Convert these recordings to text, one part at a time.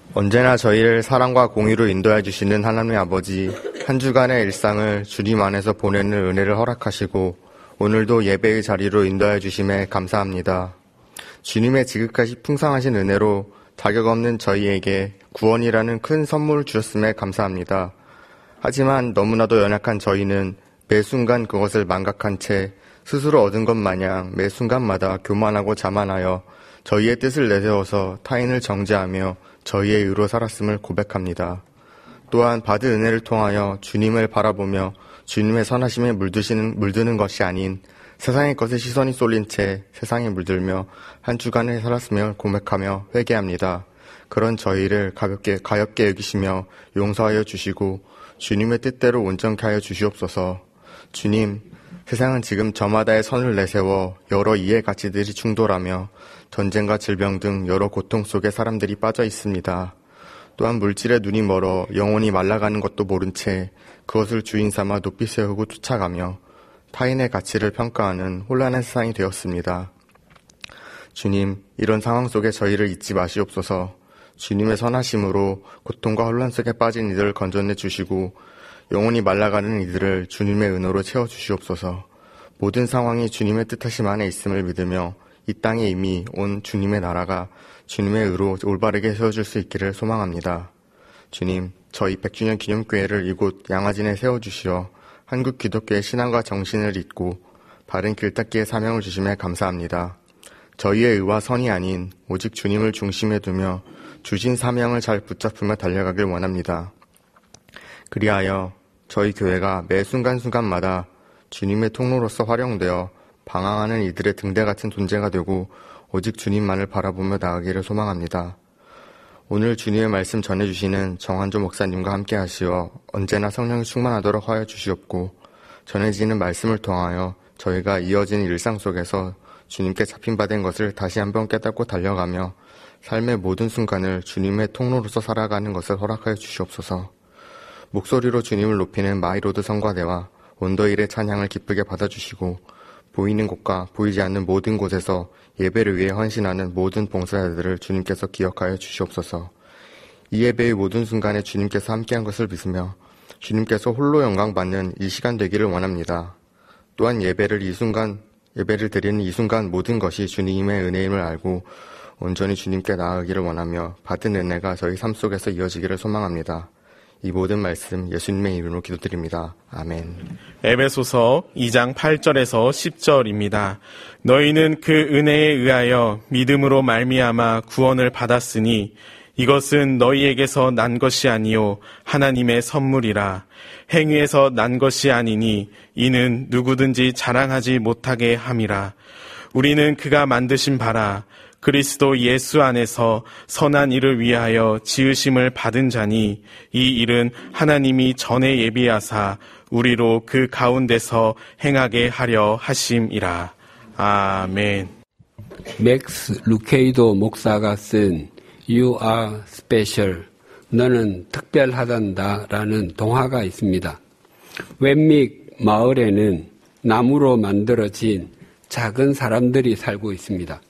언제나 저희를 사랑과 공유로 인도해 주시는 하나님 아버지, 한 주간의 일상을 주님 안에서 보내는 은혜를 허락하시고 오늘도 예배의 자리로 인도해 주심에 감사합니다. 주님의 지극하시 풍성하신 은혜로 자격 없는 저희에게 구원이라는 큰 선물을 주셨음에 감사합니다. 하지만 너무나도 연약한 저희는 매 순간 그것을 망각한 채 스스로 얻은 것 마냥 매 순간마다 교만하고 자만하여 저희의 뜻을 내세워서 타인을 정죄하며 저희의 의로 살았음을 고백합니다. 또한 받은 은혜를 통하여 주님을 바라보며 주님의 선하심에 물드는 것이 아닌 세상의 것에 시선이 쏠린 채 세상에 물들며 한 주간을 살았음을 고백하며 회개합니다. 그런 저희를 가볍게 여기시며 용서하여 주시고 주님의 뜻대로 온전케 하여 주시옵소서. 주님, 세상은 지금 저마다의 선을 내세워 여러 이해 가치들이 충돌하며 전쟁과 질병 등 여러 고통 속에 사람들이 빠져 있습니다. 또한 물질에 눈이 멀어 영혼이 말라가는 것도 모른 채 그것을 주인 삼아 높이 세우고 쫓아가며 타인의 가치를 평가하는 혼란한 세상이 되었습니다. 주님, 이런 상황 속에 저희를 잊지 마시옵소서. 주님의 선하심으로 고통과 혼란 속에 빠진 이들을 건져내 주시고 영혼이 말라가는 이들을 주님의 은혜로 채워주시옵소서. 모든 상황이 주님의 뜻하심 안에 있음을 믿으며 이 땅에 이미 온 주님의 나라가 주님의 의로 올바르게 세워줄 수 있기를 소망합니다. 주님, 저희 100주년 기념교회를 이곳 양화진에 세워주시어 한국 기독교의 신앙과 정신을 잇고 바른 길닦기의 사명을 주심에 감사합니다. 저희의 의와 선이 아닌 오직 주님을 중심에 두며 주신 사명을 잘 붙잡으며 달려가길 원합니다. 그리하여 저희 교회가 매 순간순간마다 주님의 통로로서 활용되어 방황하는 이들의 등대 같은 존재가 되고 오직 주님만을 바라보며 나아가기를 소망합니다. 오늘 주님의 말씀 전해주시는 정한조 목사님과 함께 하시어 언제나 성령이 충만하도록 하여 주시옵고 전해지는 말씀을 통하여 저희가 이어진 일상 속에서 주님께 잡힌 바 된 것을 다시 한번 깨닫고 달려가며 삶의 모든 순간을 주님의 통로로서 살아가는 것을 허락하여 주시옵소서. 목소리로 주님을 높이는 마이로드 성가대와 원더힐의 찬양을 기쁘게 받아주시고 보이는 곳과 보이지 않는 모든 곳에서 예배를 위해 헌신하는 모든 봉사자들을 주님께서 기억하여 주시옵소서. 이 예배의 모든 순간에 주님께서 함께한 것을 믿으며 주님께서 홀로 영광 받는 이 시간 되기를 원합니다. 또한 예배를 드리는 이 순간 모든 것이 주님의 은혜임을 알고 온전히 주님께 나아가기를 원하며 받은 은혜가 저희 삶 속에서 이어지기를 소망합니다. 이 모든 말씀 예수님의 이름으로 기도드립니다. 아멘. 에베소서 2장 8절에서 10절입니다. 너희는 그 은혜에 의하여 믿음으로 말미암아 구원을 받았으니 이것은 너희에게서 난 것이 아니요 하나님의 선물이라. 행위에서 난 것이 아니니 이는 누구든지 자랑하지 못하게 함이라. 우리는 그가 만드신 바라 그리스도 예수 안에서 선한 일을 위하여 지으심을 받은 자니 이 일은 하나님이 전에 예비하사 우리로 그 가운데서 행하게 하려 하심이라. 아멘. 맥스 루케이도 목사가 쓴 You are special, 너는 특별하단다 라는 동화가 있습니다. 웬믹 마을에는 나무로 만들어진 작은 사람들이 살고 있습니다.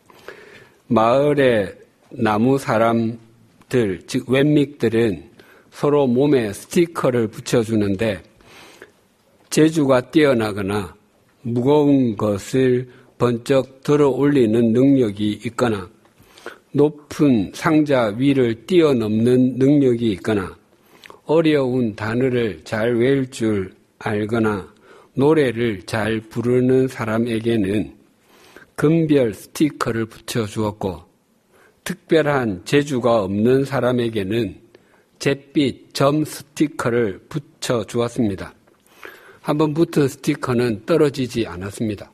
마을의 나무 사람들, 즉 웬믹들은 서로 몸에 스티커를 붙여주는데 재주가 뛰어나거나 무거운 것을 번쩍 들어 올리는 능력이 있거나 높은 상자 위를 뛰어넘는 능력이 있거나 어려운 단어를 잘 외울 줄 알거나 노래를 잘 부르는 사람에게는 금별 스티커를 붙여주었고 특별한 재주가 없는 사람에게는 잿빛 점 스티커를 붙여주었습니다. 한번 붙은 스티커는 떨어지지 않았습니다.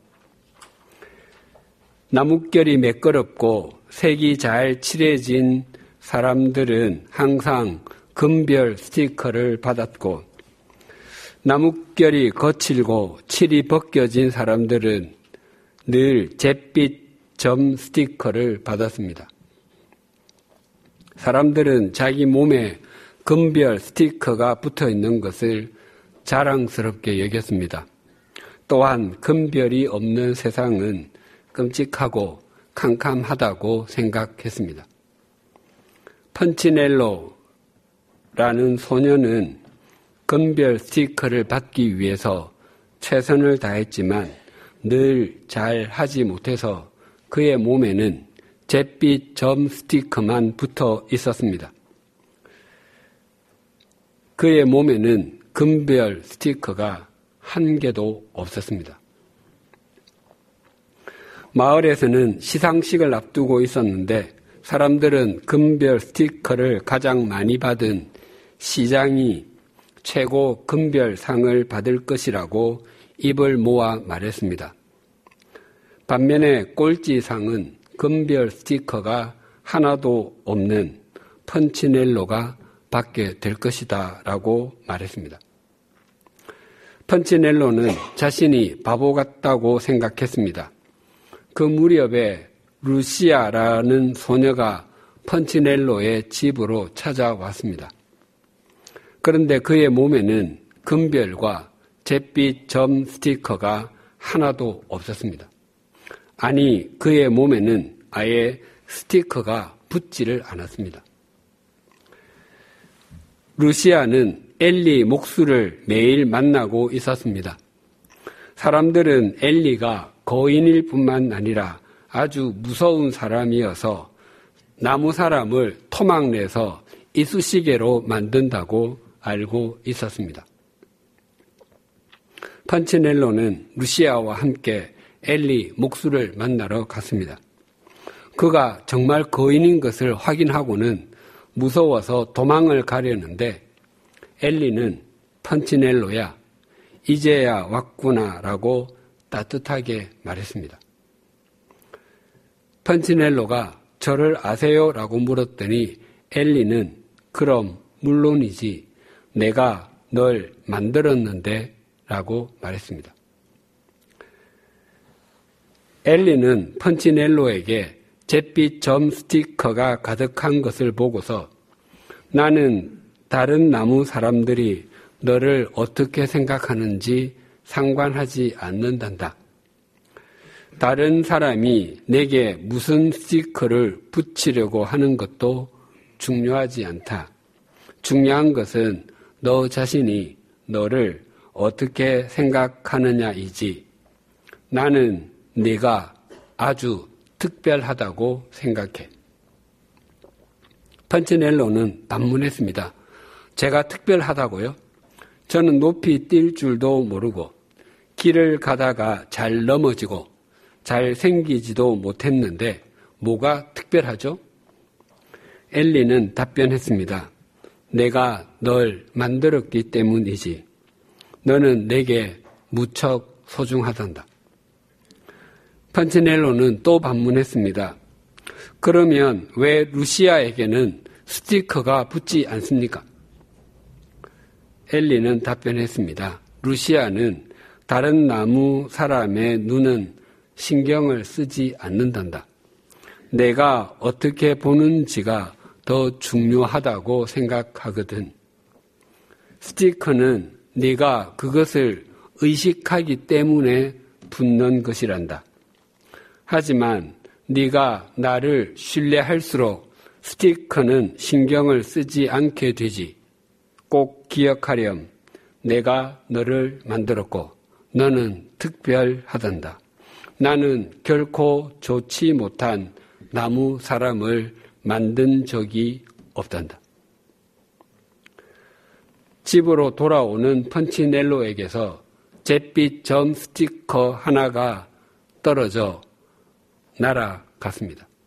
나뭇결이 매끄럽고 색이 잘 칠해진 사람들은 항상 금별 스티커를 받았고 나뭇결이 거칠고 칠이 벗겨진 사람들은 늘 잿빛 점 스티커를 받았습니다. 사람들은 자기 몸에 금별 스티커가 붙어 있는 것을 자랑스럽게 여겼습니다. 또한 금별이 없는 세상은 끔찍하고 캄캄하다고 생각했습니다. 펀치넬로라는 소녀는 금별 스티커를 받기 위해서 최선을 다했지만 늘 잘 하지 못해서 그의 몸에는 잿빛 점 스티커만 붙어 있었습니다. 그의 몸에는 금별 스티커가 한 개도 없었습니다. 마을에서는 시상식을 앞두고 있었는데 사람들은 금별 스티커를 가장 많이 받은 시장이 최고 금별상을 받을 것이라고 입을 모아 말했습니다. 반면에 꼴찌상은 금별 스티커가 하나도 없는 펀치넬로가 받게 될 것이다 라고 말했습니다. 펀치넬로는 자신이 바보 같다고 생각했습니다. 그 무렵에 루시아라는 소녀가 펀치넬로의 집으로 찾아왔습니다. 그런데 그의 몸에는 금별과 잿빛 점 스티커가 하나도 없었습니다. 아니, 그의 몸에는 아예 스티커가 붙지를 않았습니다. 루시아는 엘리 목수를 매일 만나고 있었습니다. 사람들은 엘리가 거인일 뿐만 아니라 아주 무서운 사람이어서 나무 사람을 토막내서 이쑤시개로 만든다고 알고 있었습니다. 펀치넬로는 루시아와 함께 엘리 목수를 만나러 갔습니다. 그가 정말 거인인 것을 확인하고는 무서워서 도망을 가려는데 엘리는 펀치넬로야, 이제야 왔구나 라고 따뜻하게 말했습니다. 펀치넬로가 저를 아세요? 라고 물었더니 엘리는 그럼 물론이지, 내가 널 만들었는데 라고 말했습니다. 엘리는 펀치넬로에게 잿빛 점 스티커가 가득한 것을 보고서 나는 다른 나무 사람들이 너를 어떻게 생각하는지 상관하지 않는단다. 다른 사람이 내게 무슨 스티커를 붙이려고 하는 것도 중요하지 않다. 중요한 것은 너 자신이 너를 어떻게 생각하느냐이지. 나는 네가 아주 특별하다고 생각해. 펀치넬로는 반문했습니다. 제가 특별하다고요? 저는 높이 뛸 줄도 모르고 길을 가다가 잘 넘어지고 잘 생기지도 못했는데 뭐가 특별하죠? 엘리는 답변했습니다. 내가 널 만들었기 때문이지. 너는 내게 무척 소중하단다. 펀치넬로는 또 반문했습니다. 그러면 왜 루시아에게는 스티커가 붙지 않습니까? 엘리는 답변했습니다. 루시아는 다른 나무 사람의 눈은 신경을 쓰지 않는단다. 내가 어떻게 보는지가 더 중요하다고 생각하거든. 스티커는 네가 그것을 의식하기 때문에 붙는 것이란다. 하지만 네가 나를 신뢰할수록 스티커는 신경을 쓰지 않게 되지. 꼭 기억하렴. 내가 너를 만들었고 너는 특별하단다. 나는 결코 좋지 못한 나무 사람을 만든 적이 없단다. 집으로 돌아오는 펀치넬로에게서 잿빛 점 스티커 하나가 떨어져 날아갔습니다.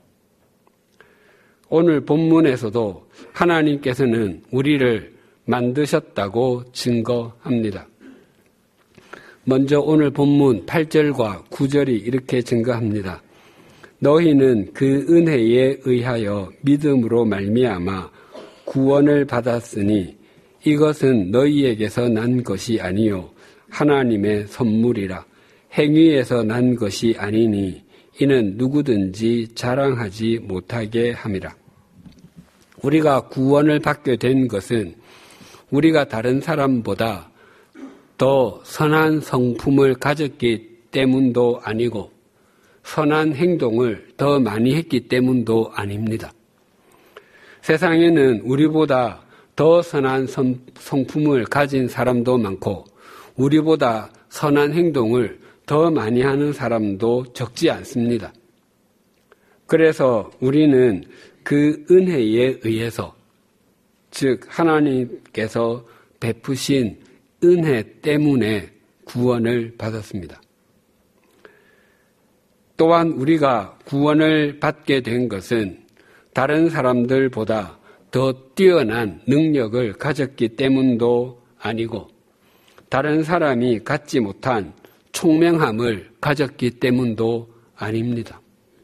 오늘 본문에서도 하나님께서는 우리를 만드셨다고 증거합니다. 먼저 오늘 본문 8절과 9절이 이렇게 증거합니다. 너희는 그 은혜에 의하여 믿음으로 말미암아 구원을 받았으니 이것은 너희에게서 난 것이 아니요 하나님의 선물이라. 행위에서 난 것이 아니니 이는 누구든지 자랑하지 못하게 함이라. 우리가 구원을 받게 된 것은 우리가 다른 사람보다 더 선한 성품을 가졌기 때문도 아니고 선한 행동을 더 많이 했기 때문도 아닙니다. 세상에는 우리보다 더 선한 성품을 가진 사람도 많고 우리보다 선한 행동을 더 많이 하는 사람도 적지 않습니다. 그래서 우리는 그 은혜에 의해서, 즉 하나님께서 베푸신 은혜 때문에 구원을 받았습니다. 또한 우리가 구원을 받게 된 것은 다른 사람들보다 더 뛰어난 능력을 가졌기 때문도 아니고 다른 사람이 갖지 못한 총명함을 가졌기 때문도 아닙니다.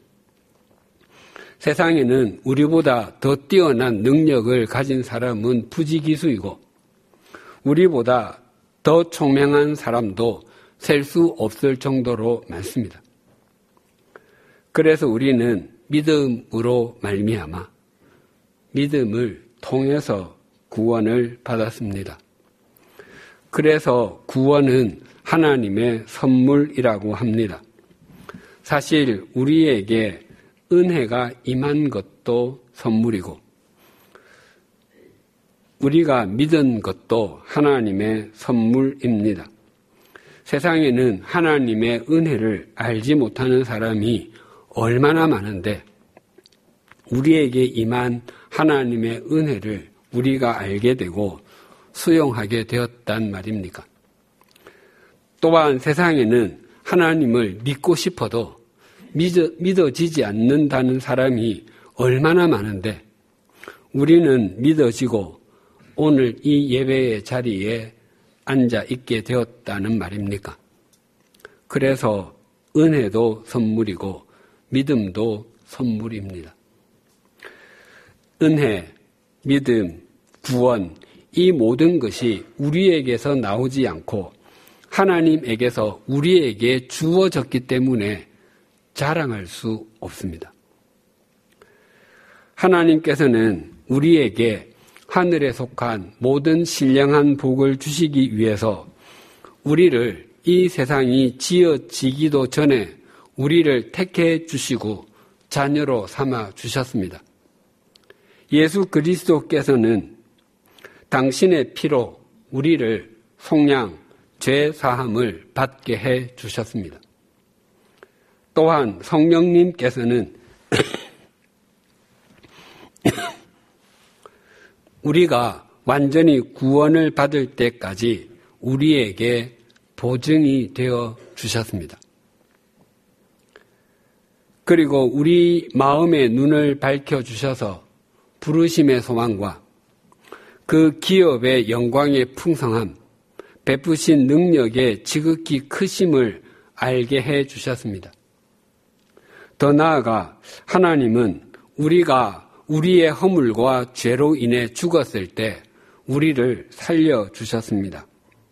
세상에는 우리보다 더 뛰어난 능력을 가진 사람은 부지기수이고 우리보다 더 총명한 사람도 셀 수 없을 정도로 많습니다. 그래서 우리는 믿음으로 말미암아 믿음을 통해서 구원을 받았습니다. 그래서 구원은 하나님의 선물이라고 합니다. 사실 우리에게 은혜가 임한 것도 선물이고 우리가 믿은 것도 하나님의 선물입니다. 세상에는 하나님의 은혜를 알지 못하는 사람이 얼마나 많은데 우리에게 임한 하나님의 은혜를 우리가 알게 되고 수용하게 되었단 말입니까? 또한 세상에는 하나님을 믿고 싶어도 믿어지지 않는다는 사람이 얼마나 많은데 우리는 믿어지고 오늘 이 예배의 자리에 앉아 있게 되었다는 말입니까? 그래서 은혜도 선물이고 믿음도 선물입니다. 은혜, 믿음, 구원, 이 모든 것이 우리에게서 나오지 않고 하나님에게서 우리에게 주어졌기 때문에 자랑할 수 없습니다. 하나님께서는 우리에게 하늘에 속한 모든 신령한 복을 주시기 위해서 우리를 이 세상이 지어지기도 전에 우리를 택해 주시고 자녀로 삼아 주셨습니다. 예수 그리스도께서는 당신의 피로 우리를 속량, 죄 사함을 받게 해 주셨습니다. 또한 성령님께서는 우리가 완전히 구원을 받을 때까지 우리에게 보증이 되어 주셨습니다. 그리고 우리 마음의 눈을 밝혀주셔서 부르심의 소망과 그 기업의 영광의 풍성함, 베푸신 능력의 지극히 크심을 알게 해 주셨습니다. 더 나아가 하나님은 우리가 우리의 허물과 죄로 인해 죽었을 때 우리를 살려주셨습니다.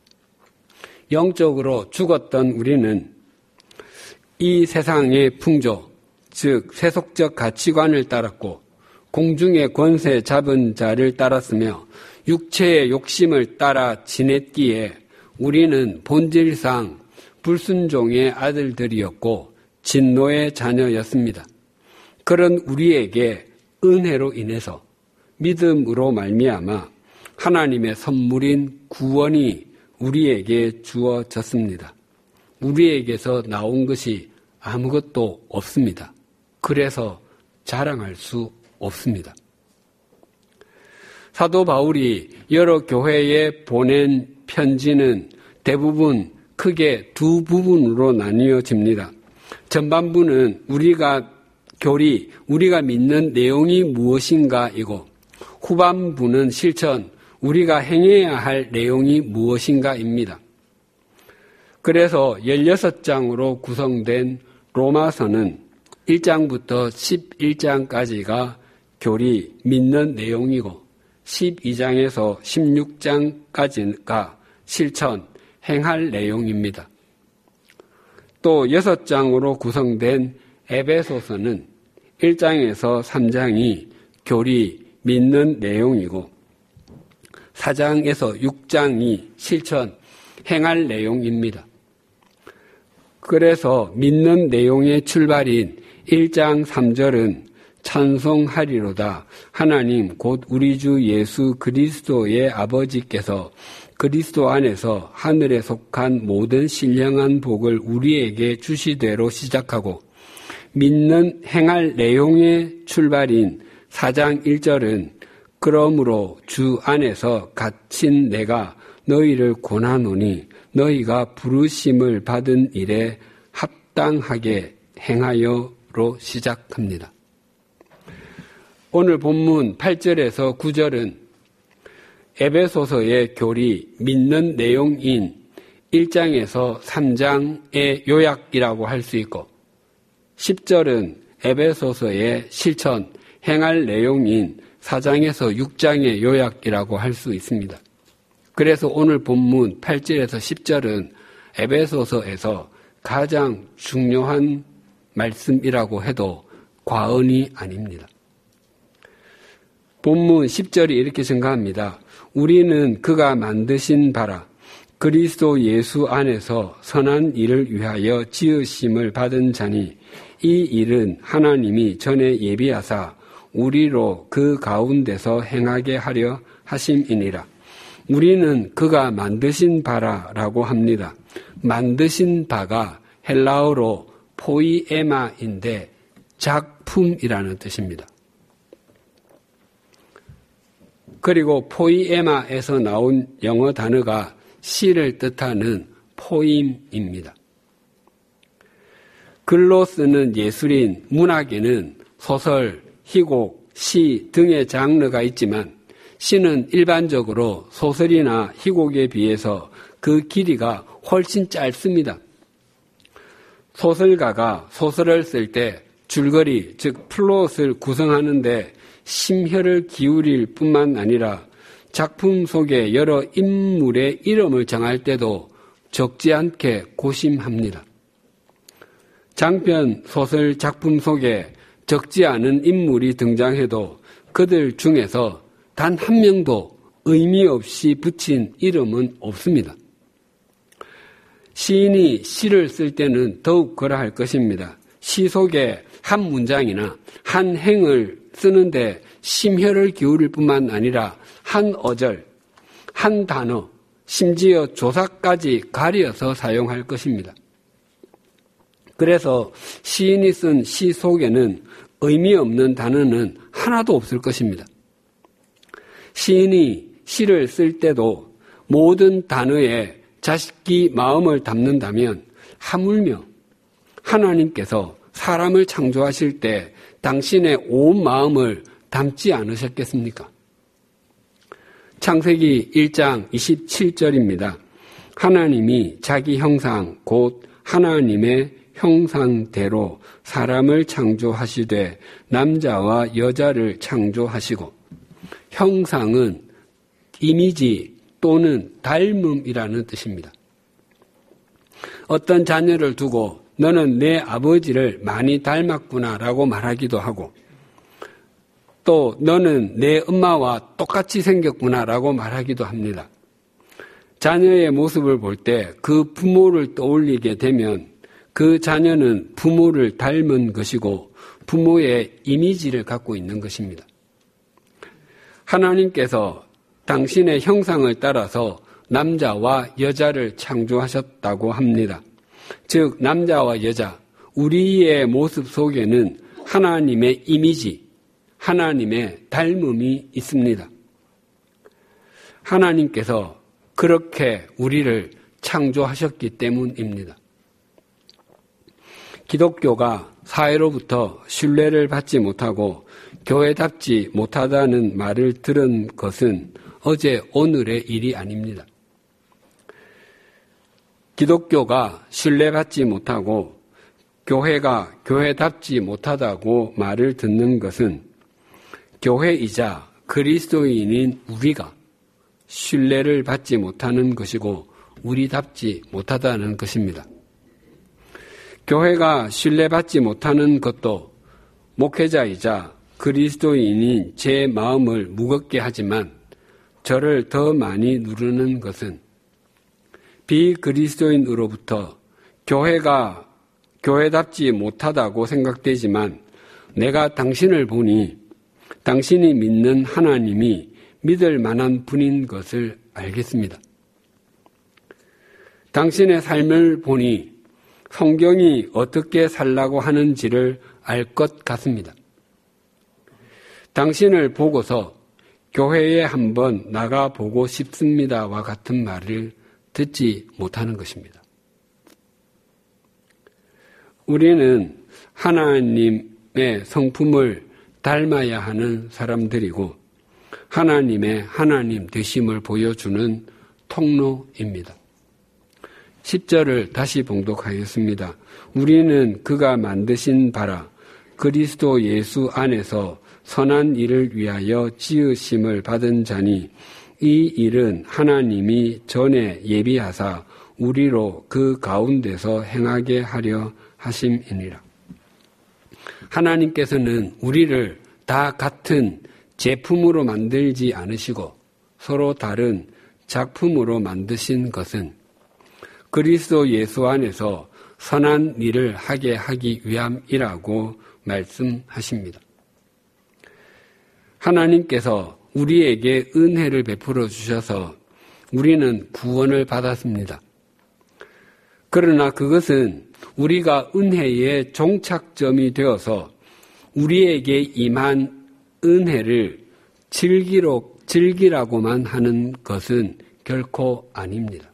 영적으로 죽었던 우리는 이 세상의 풍조, 즉 세속적 가치관을 따랐고 공중의 권세 잡은 자를 따랐으며 육체의 욕심을 따라 지냈기에 우리는 본질상 불순종의 아들들이었고 진노의 자녀였습니다. 그런 우리에게 은혜로 인해서 믿음으로 말미암아 하나님의 선물인 구원이 우리에게 주어졌습니다. 우리에게서 나온 것이 아무것도 없습니다. 그래서 자랑할 수 없습니다. 사도 바울이 여러 교회에 보낸 편지는 대부분 크게 두 부분으로 나뉘어집니다. 전반부는 우리가 믿는 내용이 무엇인가이고 후반부는 실천, 우리가 행해야 할 내용이 무엇인가입니다. 그래서 16장으로 구성된 로마서는 1장부터 11장까지가 교리, 믿는 내용이고 12장에서 16장까지가 실천, 행할 내용입니다. 또 6장으로 구성된 에베소서는 1장에서 3장이 교리, 믿는 내용이고 4장에서 6장이 실천, 행할 내용입니다. 그래서 믿는 내용의 출발인 1장 3절은 찬송하리로다. 하나님 곧 우리 주 예수 그리스도의 아버지께서 그리스도 안에서 하늘에 속한 모든 신령한 복을 우리에게 주시되로 시작하고 믿는 행할 내용의 출발인 4장 1절은 그러므로 주 안에서 갇힌 내가 너희를 권하노니 너희가 부르심을 받은 일에 합당하게 행하여로 시작합니다. 오늘 본문 8절에서 9절은 에베소서의 교리, 믿는 내용인 1장에서 3장의 요약이라고 할 수 있고 10절은 에베소서의 실천, 행할 내용인 4장에서 6장의 요약이라고 할 수 있습니다. 그래서 오늘 본문 8절에서 10절은 에베소서에서 가장 중요한 말씀이라고 해도 과언이 아닙니다. 본문 10절이 이렇게 증가합니다. 우리는 그가 만드신 바라 그리스도 예수 안에서 선한 일을 위하여 지으심을 받은 자니 이 일은 하나님이 전에 예비하사 우리로 그 가운데서 행하게 하려 하심이니라. 우리는 그가 만드신 바라라고 합니다. 만드신 바가 헬라어로 포이에마인데 작품이라는 뜻입니다. 그리고 포이에마에서 나온 영어 단어가 시를 뜻하는 포임입니다. 글로 쓰는 예술인, 문학에는 소설, 희곡, 시 등의 장르가 있지만 시는 일반적으로 소설이나 희곡에 비해서 그 길이가 훨씬 짧습니다. 소설가가 소설을 쓸 때 줄거리, 즉 플롯을 구성하는데 심혈을 기울일 뿐만 아니라 작품 속에 여러 인물의 이름을 정할 때도 적지 않게 고심합니다. 장편 소설 작품 속에 적지 않은 인물이 등장해도 그들 중에서 단 한 명도 의미 없이 붙인 이름은 없습니다. 시인이 시를 쓸 때는 더욱 그러할 것입니다. 시 속에 한 문장이나 한 행을 쓰는데 심혈을 기울일 뿐만 아니라 한 어절, 한 단어, 심지어 조사까지 가려서 사용할 것입니다. 그래서 시인이 쓴 시 속에는 의미 없는 단어는 하나도 없을 것입니다. 시인이 시를 쓸 때도 모든 단어에 자식이 마음을 담는다면 하물며 하나님께서 사람을 창조하실 때 당신의 온 마음을 담지 않으셨겠습니까? 창세기 1장 27절입니다. 하나님이 자기 형상 곧 하나님의 형상대로 사람을 창조하시되 남자와 여자를 창조하시고 형상은 이미지 또는 닮음이라는 뜻입니다. 어떤 자녀를 두고 너는 내 아버지를 많이 닮았구나라고 말하기도 하고 또 너는 내 엄마와 똑같이 생겼구나라고 말하기도 합니다. 자녀의 모습을 볼 때 그 부모를 떠올리게 되면 그 자녀는 부모를 닮은 것이고 부모의 이미지를 갖고 있는 것입니다. 하나님께서 당신의 형상을 따라서 남자와 여자를 창조하셨다고 합니다. 즉 남자와 여자, 우리의 모습 속에는 하나님의 이미지, 하나님의 닮음이 있습니다. 하나님께서 그렇게 우리를 창조하셨기 때문입니다. 기독교가 사회로부터 신뢰를 받지 못하고 교회답지 못하다는 말을 들은 것은 어제 오늘의 일이 아닙니다. 기독교가 신뢰받지 못하고 교회가 교회답지 못하다고 말을 듣는 것은 교회이자 그리스도인인 우리가 신뢰를 받지 못하는 것이고 우리답지 못하다는 것입니다. 교회가 신뢰받지 못하는 것도 목회자이자 그리스도인인 제 마음을 무겁게 하지만 저를 더 많이 누르는 것은 비그리스도인으로부터 교회가 교회답지 못하다고 생각되지만 내가 당신을 보니 당신이 믿는 하나님이 믿을 만한 분인 것을 알겠습니다. 당신의 삶을 보니 성경이 어떻게 살라고 하는지를 알 것 같습니다. 당신을 보고서 교회에 한번 나가보고 싶습니다와 같은 말을 듣지 못하는 것입니다. 우리는 하나님의 성품을 닮아야 하는 사람들이고 하나님의 하나님 되심을 보여주는 통로입니다. 10절을 다시 봉독하겠습니다. 우리는 그가 만드신 바라 그리스도 예수 안에서 선한 일을 위하여 지으심을 받은 자니 이 일은 하나님이 전에 예비하사 우리로 그 가운데서 행하게 하려 하심이니라. 하나님께서는 우리를 다 같은 제품으로 만들지 않으시고 서로 다른 작품으로 만드신 것은 그리스도 예수 안에서 선한 일을 하게 하기 위함이라고 말씀하십니다. 하나님께서 우리에게 은혜를 베풀어 주셔서 우리는 구원을 받았습니다. 그러나 그것은 우리가 은혜의 종착점이 되어서 우리에게 임한 은혜를 즐기라고만 하는 것은 결코 아닙니다.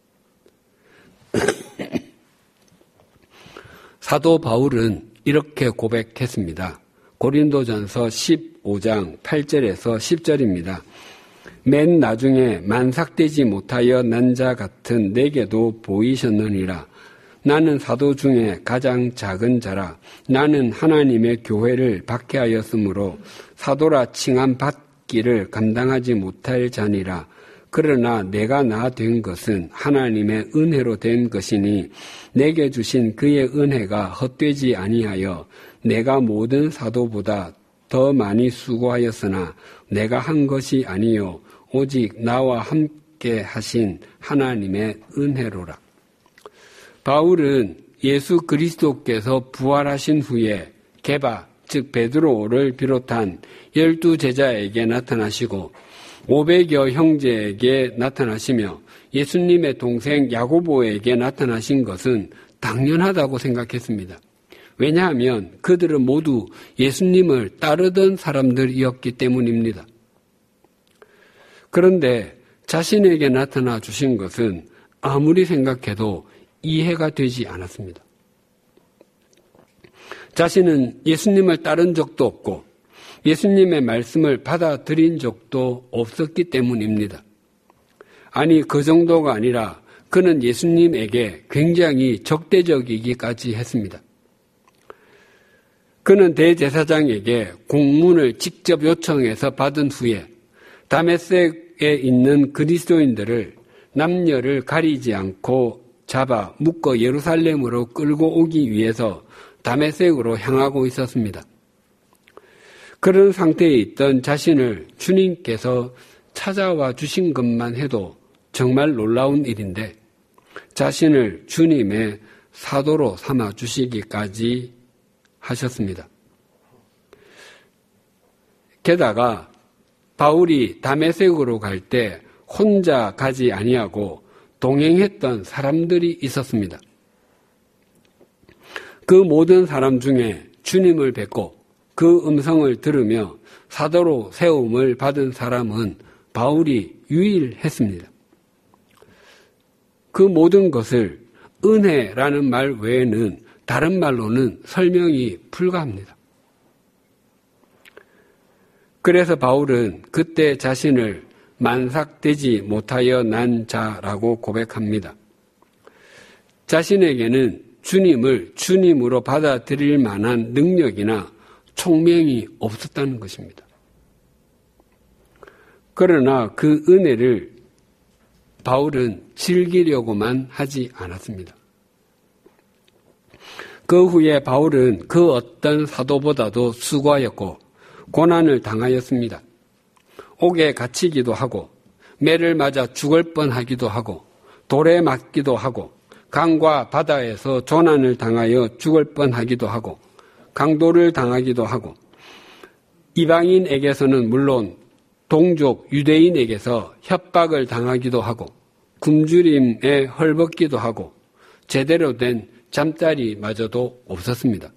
사도 바울은 이렇게 고백했습니다. 고린도전서 15장 8절에서 10절입니다. 맨 나중에 만삭되지 못하여 난 자 같은 내게도 보이셨느니라. 나는 사도 중에 가장 작은 자라. 나는 하나님의 교회를 박해하였으므로 사도라 칭함 받기를 감당하지 못할 자니라. 그러나 내가 나 된 것은 하나님의 은혜로 된 것이니 내게 주신 그의 은혜가 헛되지 아니하여 내가 모든 사도보다 더 많이 수고하였으나 내가 한 것이 아니요 오직 나와 함께 하신 하나님의 은혜로라. 바울은 예수 그리스도께서 부활하신 후에 게바 즉 베드로를 비롯한 12제자에게 나타나시고 500여 형제에게 나타나시며 예수님의 동생 야고보에게 나타나신 것은 당연하다고 생각했습니다. 왜냐하면 그들은 모두 예수님을 따르던 사람들이었기 때문입니다. 그런데 자신에게 나타나 주신 것은 아무리 생각해도 이해가 되지 않았습니다. 자신은 예수님을 따른 적도 없고 예수님의 말씀을 받아들인 적도 없었기 때문입니다. 아니, 그 정도가 아니라 그는 예수님에게 굉장히 적대적이기까지 했습니다. 그는 대제사장에게 공문을 직접 요청해서 받은 후에 다메섹에 있는 그리스도인들을 남녀를 가리지 않고 잡아 묶어 예루살렘으로 끌고 오기 위해서 다메섹으로 향하고 있었습니다. 그런 상태에 있던 자신을 주님께서 찾아와 주신 것만 해도 정말 놀라운 일인데 자신을 주님의 사도로 삼아 주시기까지 하셨습니다. 게다가 바울이 다메섹으로 갈 때 혼자 가지 아니하고 동행했던 사람들이 있었습니다. 그 모든 사람 중에 주님을 뵙고 그 음성을 들으며 사도로 세움을 받은 사람은 바울이 유일했습니다. 그 모든 것을 은혜라는 말 외에는 다른 말로는 설명이 불가합니다. 그래서 바울은 그때 자신을 만삭되지 못하여 난 자라고 고백합니다. 자신에게는 주님을 주님으로 받아들일 만한 능력이나 총명이 없었다는 것입니다. 그러나 그 은혜를 바울은 즐기려고만 하지 않았습니다. 그 후에 바울은 그 어떤 사도보다도 수고하였고 고난을 당하였습니다. 옥에 갇히기도 하고 매를 맞아 죽을 뻔하기도 하고 돌에 맞기도 하고 강과 바다에서 조난을 당하여 죽을 뻔하기도 하고 강도를 당하기도 하고 이방인에게서는 물론 동족 유대인에게서 협박을 당하기도 하고 굶주림에 헐벗기도 하고 제대로 된 잠자리마저도 없었습니다.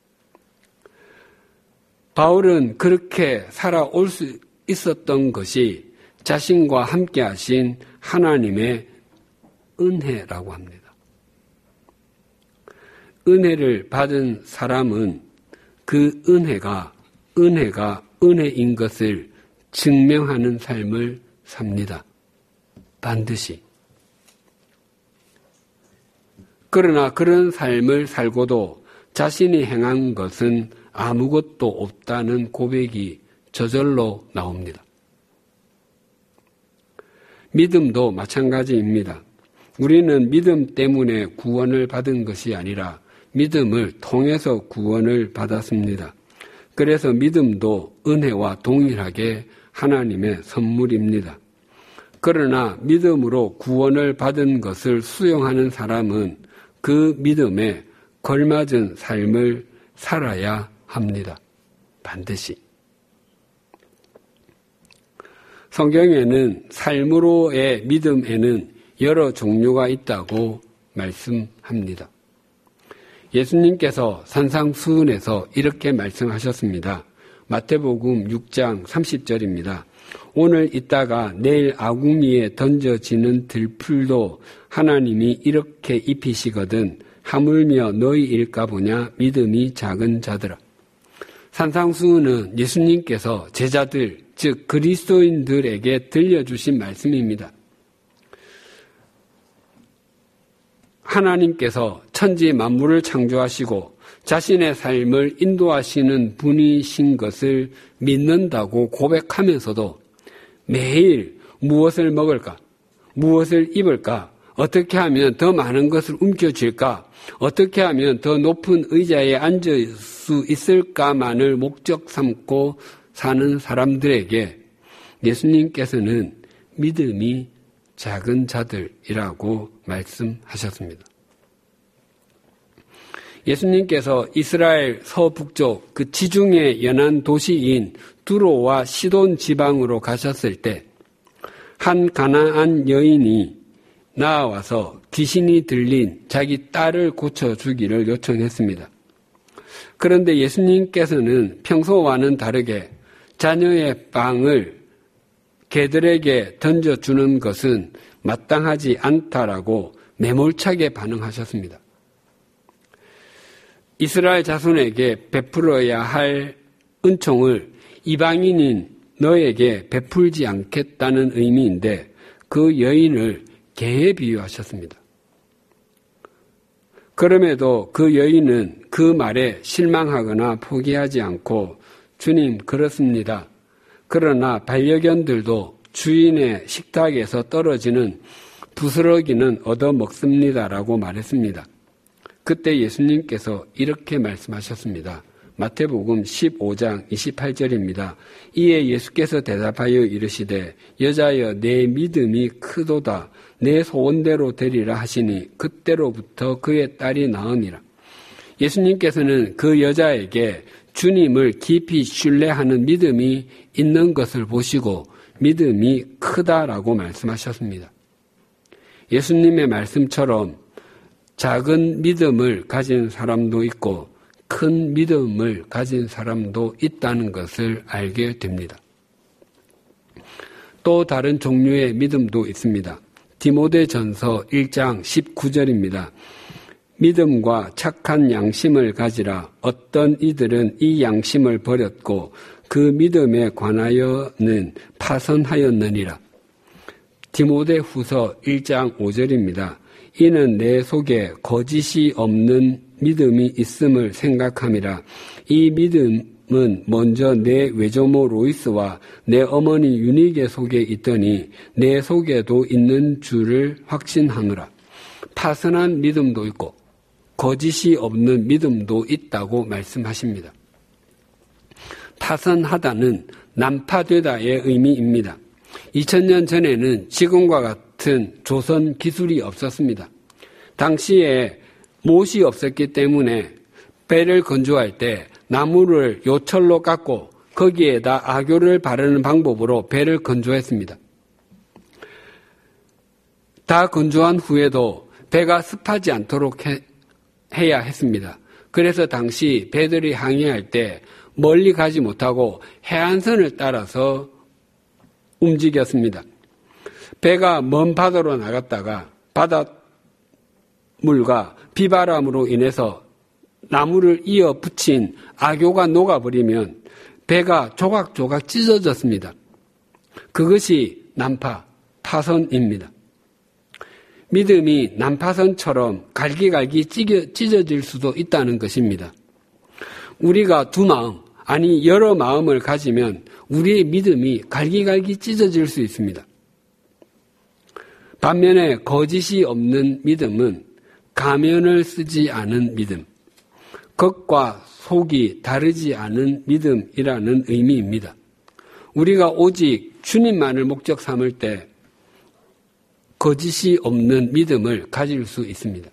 바울은 그렇게 살아올 수 있었던 것이 자신과 함께 하신 하나님의 은혜라고 합니다. 은혜를 받은 사람은 그 은혜가 은혜인 것을 증명하는 삶을 삽니다. 반드시. 그러나 그런 삶을 살고도 자신이 행한 것은 아무것도 없다는 고백이 저절로 나옵니다. 믿음도 마찬가지입니다. 우리는 믿음 때문에 구원을 받은 것이 아니라 믿음을 통해서 구원을 받았습니다. 그래서 믿음도 은혜와 동일하게 하나님의 선물입니다. 그러나 믿음으로 구원을 받은 것을 수용하는 사람은 그 믿음에 걸맞은 삶을 살아야 합니다. 반드시. 성경에는 삶으로의 믿음에는 여러 종류가 있다고 말씀합니다. 예수님께서 산상수훈에서 이렇게 말씀하셨습니다. 마태복음 6장 30절입니다. 오늘 있다가 내일 아궁이에 던져지는 들풀도 하나님이 이렇게 입히시거든 하물며 너희일까 보냐 믿음이 작은 자들아. 산상수훈은 예수님께서 제자들 즉 그리스도인들에게 들려주신 말씀입니다. 하나님께서 천지 만물을 창조하시고 자신의 삶을 인도하시는 분이신 것을 믿는다고 고백하면서도 매일 무엇을 먹을까? 무엇을 입을까? 어떻게 하면 더 많은 것을 움켜쥘까? 어떻게 하면 더 높은 의자에 앉을 수 있을까만을 목적 삼고 사는 사람들에게 예수님께서는 믿음이 작은 자들이라고 말씀하셨습니다. 예수님께서 이스라엘 서북쪽 그 지중해 연안 도시인 두로와 시돈 지방으로 가셨을 때 한 가나안 여인이 나와서 귀신이 들린 자기 딸을 고쳐주기를 요청했습니다. 그런데 예수님께서는 평소와는 다르게 자녀의 빵을 개들에게 던져주는 것은 마땅하지 않다라고 매몰차게 반응하셨습니다. 이스라엘 자손에게 베풀어야 할 은총을 이방인인 너에게 베풀지 않겠다는 의미인데 그 여인을 개에 비유하셨습니다. 그럼에도 그 여인은 그 말에 실망하거나 포기하지 않고 주님 그렇습니다. 그러나 반려견들도 주인의 식탁에서 떨어지는 부스러기는 얻어먹습니다라고 말했습니다. 그때 예수님께서 이렇게 말씀하셨습니다. 마태복음 15장 28절입니다. 이에 예수께서 대답하여 이르시되 여자여 내 믿음이 크도다. 내 소원대로 되리라 하시니 그때로부터 그의 딸이 나으니라. 예수님께서는 그 여자에게 주님을 깊이 신뢰하는 믿음이 있는 것을 보시고 믿음이 크다라고 말씀하셨습니다. 예수님의 말씀처럼 작은 믿음을 가진 사람도 있고 큰 믿음을 가진 사람도 있다는 것을 알게 됩니다. 또 다른 종류의 믿음도 있습니다. 디모데전서 1장 19절입니다. 믿음과 착한 양심을 가지라. 어떤 이들은 이 양심을 버렸고 그 믿음에 관하여는 파선하였느니라. 디모데후서 1장 5절입니다. 이는 내 속에 거짓이 없는 믿음이 있음을 생각함이라. 이 믿음은 먼저 내 외조모 로이스와 내 어머니 유니게 속에 있더니 내 속에도 있는 줄을 확신하노라. 파선한 믿음도 있고 거짓이 없는 믿음도 있다고 말씀하십니다. 파선하다는 난파되다의 의미입니다. 2000년 전에는 지금과 같은 조선 기술이 없었습니다. 당시에 못이 없었기 때문에 배를 건조할 때 나무를 요철로 깎고 거기에다 아교를 바르는 방법으로 배를 건조했습니다. 다 건조한 후에도 배가 습하지 않도록 해야 했습니다. 그래서 당시 배들이 항해할 때 멀리 가지 못하고 해안선을 따라서 움직였습니다. 배가 먼 바다로 나갔다가 바닷물과 비바람으로 인해서 나무를 이어 붙인 아교가 녹아버리면 배가 조각조각 찢어졌습니다. 그것이 난파, 파선입니다. 믿음이 난파선처럼 갈기갈기 찢어질 수도 있다는 것입니다. 우리가 두 마음, 아니 여러 마음을 가지면 우리의 믿음이 갈기갈기 찢어질 수 있습니다. 반면에 거짓이 없는 믿음은 가면을 쓰지 않은 믿음, 겉과 속이 다르지 않은 믿음이라는 의미입니다. 우리가 오직 주님만을 목적 삼을 때 거짓이 없는 믿음을 가질 수 있습니다.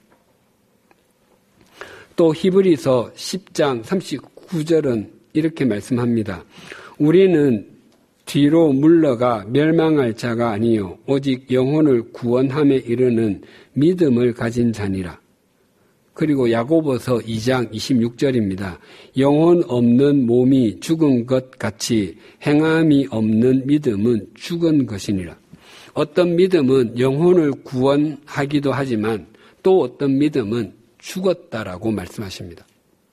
또 히브리서 10장 39절은 이렇게 말씀합니다. 우리는 뒤로 물러가 멸망할 자가 아니요 오직 영혼을 구원함에 이르는 믿음을 가진 자니라. 그리고 야고보서 2장 26절입니다. 영혼 없는 몸이 죽은 것 같이 행함이 없는 믿음은 죽은 것이니라. 어떤 믿음은 영혼을 구원하기도 하지만 또 어떤 믿음은 죽었다라고 말씀하십니다.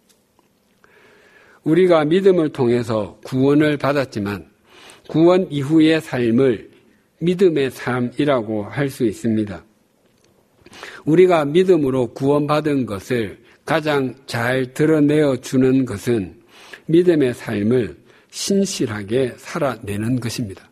우리가 믿음을 통해서 구원을 받았지만 구원 이후의 삶을 믿음의 삶이라고 할 수 있습니다. 우리가 믿음으로 구원받은 것을 가장 잘 드러내어 주는 것은 믿음의 삶을 신실하게 살아내는 것입니다.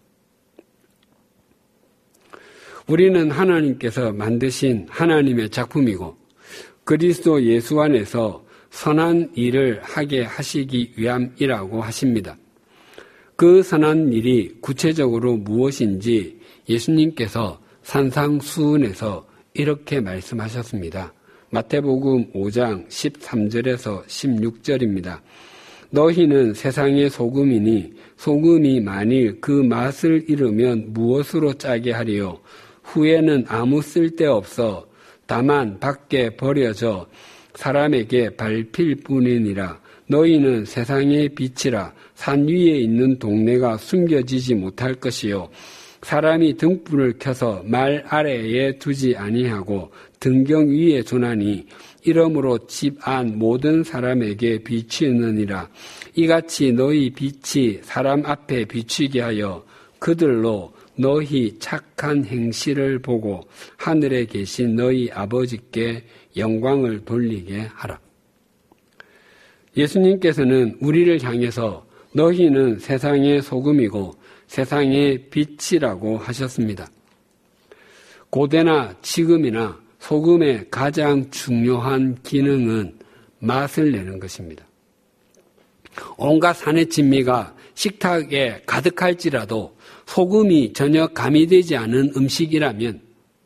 우리는 하나님께서 만드신 하나님의 작품이고 그리스도 예수 안에서 선한 일을 하게 하시기 위함이라고 하십니다. 그 선한 일이 구체적으로 무엇인지 예수님께서 산상수훈에서 이렇게 말씀하셨습니다. 마태복음 5장 13절에서 16절입니다. 너희는 세상의 소금이니 소금이 만일 그 맛을 잃으면 무엇으로 짜게 하리요? 후에는 아무 쓸데없어 다만 밖에 버려져 사람에게 밟힐 뿐이니라. 너희는 세상의 빛이라. 산 위에 있는 동네가 숨겨지지 못할 것이요 사람이 등불을 켜서 말 아래에 두지 아니하고 등경 위에 두나니 이러므로 집 안 모든 사람에게 비추느니라. 이같이 너희 빛이 사람 앞에 비추게 하여 그들로 너희 착한 행실을 보고 하늘에 계신 너희 아버지께 영광을 돌리게 하라. 예수님께서는 우리를 향해서 너희는 세상의 소금이고 세상의 빛이라고 하셨습니다. 고대나 지금이나 소금의 가장 중요한 기능은 맛을 내는 것입니다. 온갖 산의 진미가 식탁에 가득할지라도 소금이 전혀 가미되지 않은 음식이라면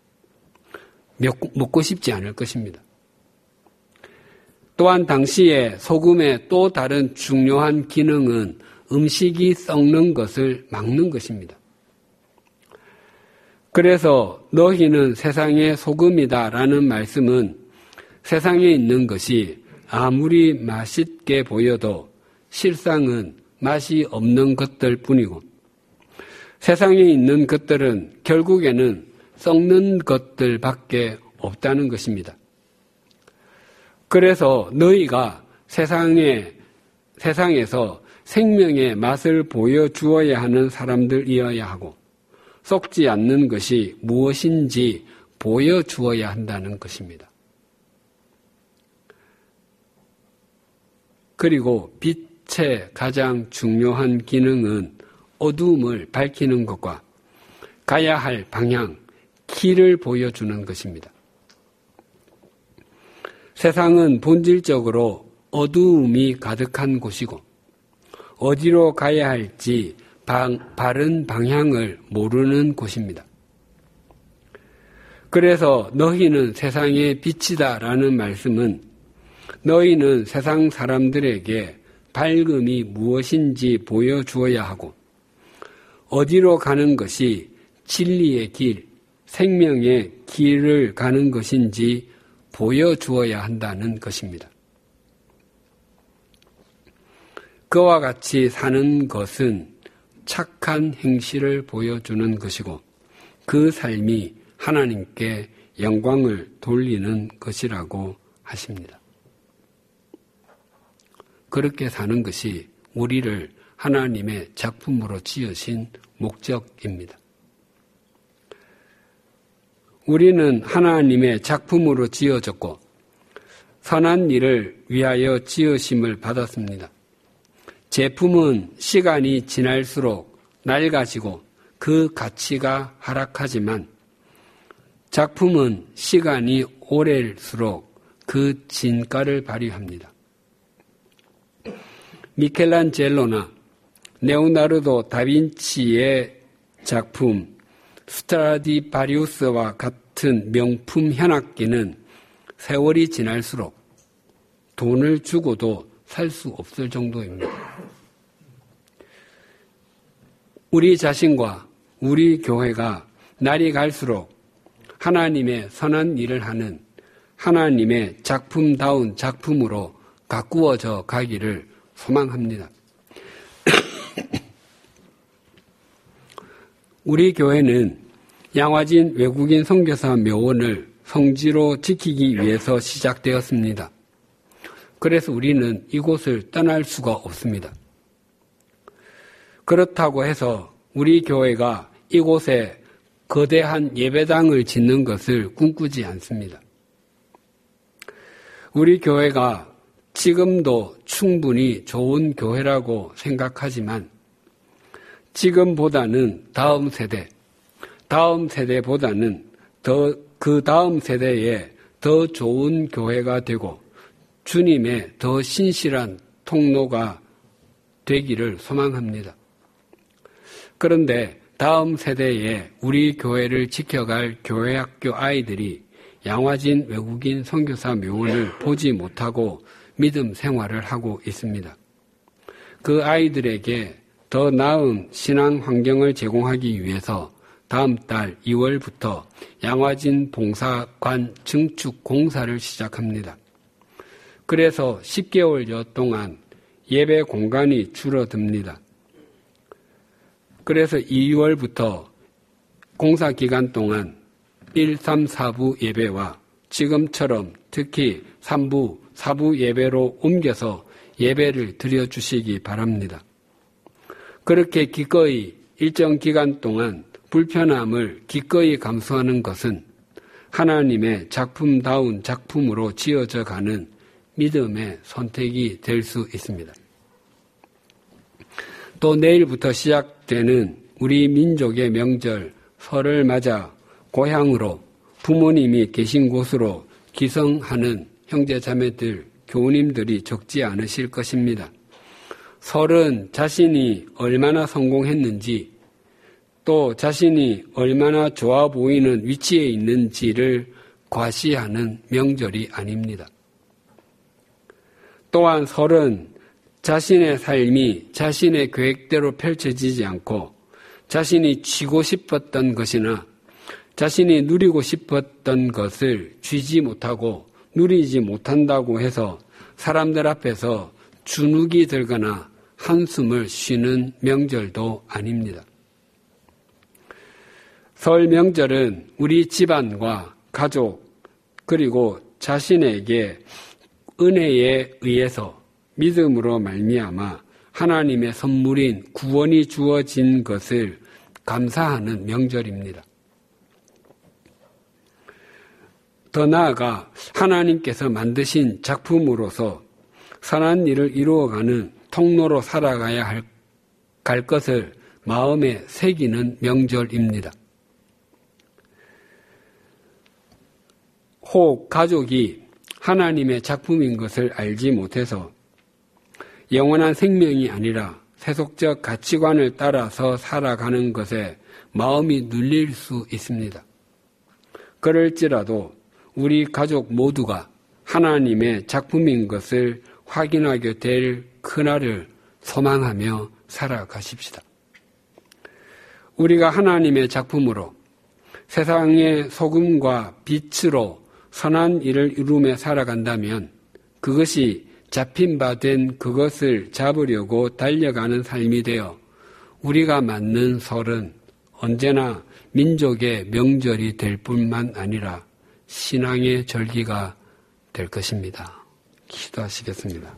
먹고 싶지 않을 것입니다. 또한 당시에 소금의 또 다른 중요한 기능은 음식이 썩는 것을 막는 것입니다. 그래서 너희는 세상의 소금이다라는 말씀은 세상에 있는 것이 아무리 맛있게 보여도 실상은 맛이 없는 것들 뿐이고 세상에 있는 것들은 결국에는 썩는 것들밖에 없다는 것입니다. 그래서 너희가 세상에서 생명의 맛을 보여주어야 하는 사람들이어야 하고 썩지 않는 것이 무엇인지 보여주어야 한다는 것입니다. 그리고 빛의 가장 중요한 기능은 어두움을 밝히는 것과 가야 할 방향, 길을 보여주는 것입니다. 세상은 본질적으로 어두움이 가득한 곳이고 어디로 가야 할지 바른 방향을 모르는 곳입니다. 그래서 너희는 세상의 빛이다라는 말씀은 너희는 세상 사람들에게 밝음이 무엇인지 보여주어야 하고 어디로 가는 것이 진리의 길, 생명의 길을 가는 것인지 보여주어야 한다는 것입니다. 그와 같이 사는 것은 착한 행실을 보여주는 것이고 그 삶이 하나님께 영광을 돌리는 것이라고 하십니다. 그렇게 사는 것이 우리를 하나님의 작품으로 지으신 목적입니다. 우리는 하나님의 작품으로 지어졌고 선한 일을 위하여 지으심을 받았습니다. 제품은 시간이 지날수록 낡아지고 그 가치가 하락하지만 작품은 시간이 오래일수록 그 진가를 발휘합니다. 미켈란젤로나 레오나르도 다빈치의 작품 스트라디바리우스와 같은 명품 현악기는 세월이 지날수록 돈을 주고도 살 수 없을 정도입니다. 우리 자신과 우리 교회가 날이 갈수록 하나님의 선한 일을 하는 하나님의 작품다운 작품으로 가꾸어져 가기를 소망합니다. 우리 교회는 양화진 외국인 선교사 묘원을 성지로 지키기 위해서 시작되었습니다. 그래서 우리는 이곳을 떠날 수가 없습니다. 그렇다고 해서 우리 교회가 이곳에 거대한 예배당을 짓는 것을 꿈꾸지 않습니다. 우리 교회가 지금도 충분히 좋은 교회라고 생각하지만 지금보다는 다음 세대보다는 그 다음 세대에 더 좋은 교회가 되고 주님의 더 신실한 통로가 되기를 소망합니다. 그런데 다음 세대에 우리 교회를 지켜갈 교회학교 아이들이 양화진 외국인 선교사 묘원을 보지 못하고 믿음 생활을 하고 있습니다. 그 아이들에게 더 나은 신앙 환경을 제공하기 위해서 다음 달 2월부터 양화진 봉사관 증축 공사를 시작합니다. 그래서 10개월여 동안 예배 공간이 줄어듭니다. 그래서 2월부터 공사 기간 동안 1, 3, 4부 예배와 지금처럼 특히 3부, 4부 예배로 옮겨서 예배를 드려주시기 바랍니다. 그렇게 기꺼이 일정 기간 동안 불편함을 기꺼이 감수하는 것은 하나님의 작품다운 작품으로 지어져 가는 믿음의 선택이 될 수 있습니다. 또 내일부터 시작되는 우리 민족의 명절 설을 맞아 고향으로 부모님이 계신 곳으로 기성하는 형제자매들, 교우님들이 적지 않으실 것입니다. 설은 자신이 얼마나 성공했는지 또 자신이 얼마나 좋아 보이는 위치에 있는지를 과시하는 명절이 아닙니다. 또한 설은 자신의 삶이 자신의 계획대로 펼쳐지지 않고 자신이 쥐고 싶었던 것이나 자신이 누리고 싶었던 것을 쥐지 못하고 누리지 못한다고 해서 사람들 앞에서 주눅이 들거나 한숨을 쉬는 명절도 아닙니다. 설 명절은 우리 집안과 가족 그리고 자신에게 은혜에 의해서 믿음으로 말미암아 하나님의 선물인 구원이 주어진 것을 감사하는 명절입니다. 더 나아가 하나님께서 만드신 작품으로서 선한 일을 이루어가는 통로로 살아가야 갈 것을 마음에 새기는 명절입니다. 혹 가족이 하나님의 작품인 것을 알지 못해서 영원한 생명이 아니라 세속적 가치관을 따라서 살아가는 것에 마음이 눌릴 수 있습니다. 그럴지라도 우리 가족 모두가 하나님의 작품인 것을 확인하게 될 그날을 소망하며 살아가십시다. 우리가 하나님의 작품으로 세상의 소금과 빛으로 선한 일을 이루며 살아간다면 그것이 잡힌 바 된 그것을 잡으려고 달려가는 삶이 되어 우리가 맞는 설은 언제나 민족의 명절이 될 뿐만 아니라 신앙의 절기가 될 것입니다. 기도하시겠습니다.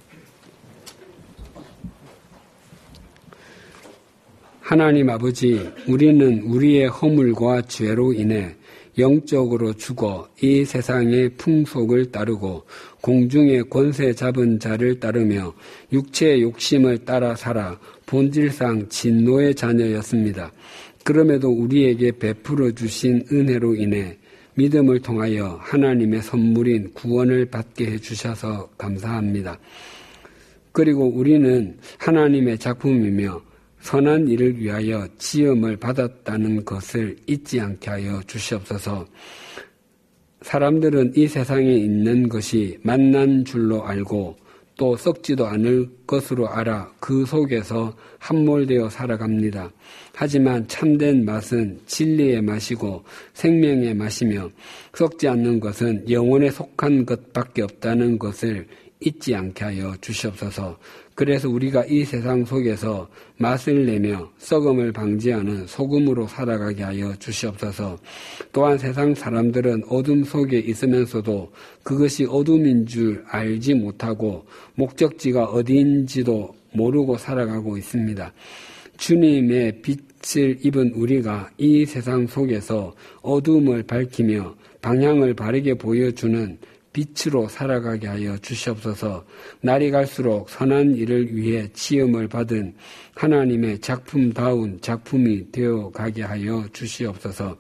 하나님 아버지, 우리는 우리의 허물과 죄로 인해 영적으로 죽어 이 세상의 풍속을 따르고 공중의 권세 잡은 자를 따르며 육체의 욕심을 따라 살아 본질상 진노의 자녀였습니다. 그럼에도 우리에게 베풀어 주신 은혜로 인해 믿음을 통하여 하나님의 선물인 구원을 받게 해주셔서 감사합니다. 그리고 우리는 하나님의 작품이며 선한 일을 위하여 지음을 받았다는 것을 잊지 않게 하여 주시옵소서. 사람들은 이 세상에 있는 것이 만난 줄로 알고 또 썩지도 않을 것으로 알아 그 속에서 함몰되어 살아갑니다. 하지만 참된 맛은 진리의 맛이고 생명의 맛이며 썩지 않는 것은 영혼에 속한 것밖에 없다는 것을 잊지 않게 하여 주시옵소서. 그래서 우리가 이 세상 속에서 맛을 내며 썩음을 방지하는 소금으로 살아가게 하여 주시옵소서. 또한 세상 사람들은 어둠 속에 있으면서도 그것이 어둠인 줄 알지 못하고 목적지가 어디인지도 모르고 살아가고 있습니다. 주님의 빛을 입은 우리가 이 세상 속에서 어둠을 밝히며 방향을 바르게 보여주는 빛으로 살아가게 하여 주시옵소서. 날이 갈수록 선한 일을 위해 지음을 받은 하나님의 작품다운 작품이 되어가게 하여 주시옵소서.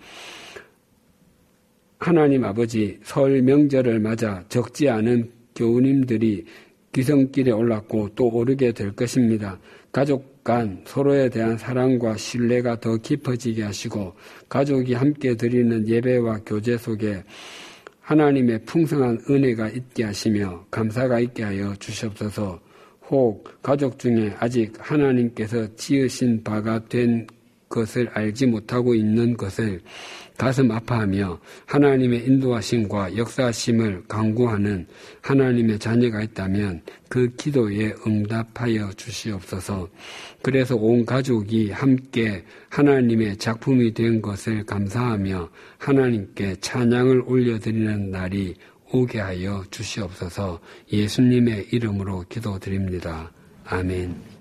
하나님 아버지, 설 명절을 맞아 적지 않은 교우님들이 귀성길에 올랐고 또 오르게 될 것입니다. 가족 간 서로에 대한 사랑과 신뢰가 더 깊어지게 하시고 가족이 함께 드리는 예배와 교제 속에 하나님의 풍성한 은혜가 있게 하시며 감사가 있게 하여 주시옵소서. 혹 가족 중에 아직 하나님께서 지으신 바가 된 것을 알지 못하고 있는 것을 가슴 아파하며 하나님의 인도하심과 역사하심을 간구하는 하나님의 자녀가 있다면 그 기도에 응답하여 주시옵소서. 그래서 온 가족이 함께 하나님의 작품이 된 것을 감사하며 하나님께 찬양을 올려드리는 날이 오게 하여 주시옵소서. 예수님의 이름으로 기도드립니다. 아멘.